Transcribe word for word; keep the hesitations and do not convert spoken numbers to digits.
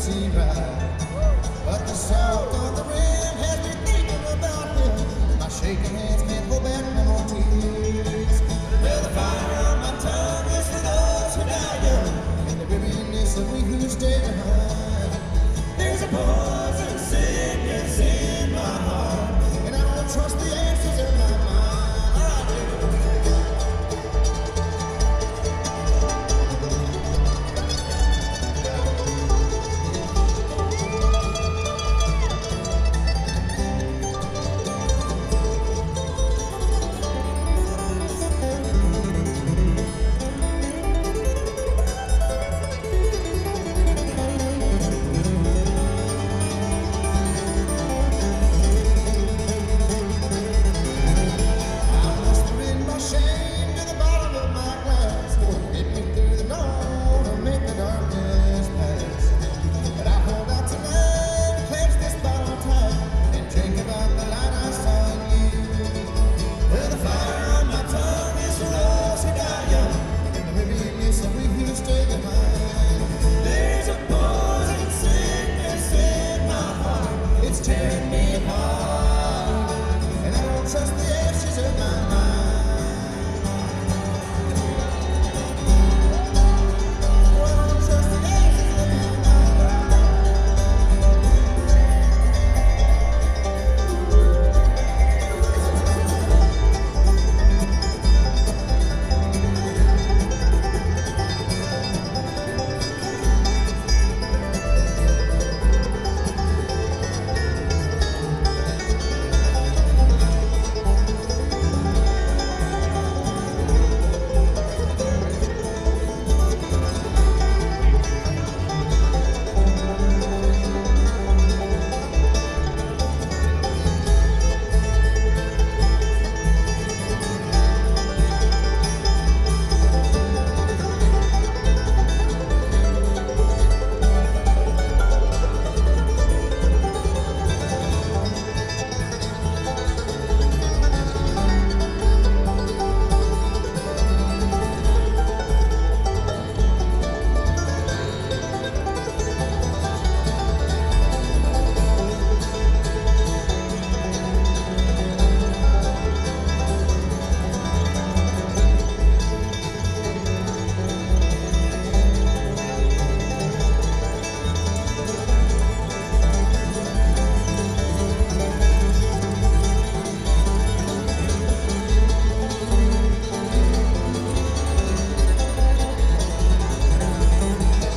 seem right. But the salt on the rim has me thinking about him. My shaking hands can't hold back no more tears. Well, the fire on my tongue is for those who die young, and the weariness of we who stay behind.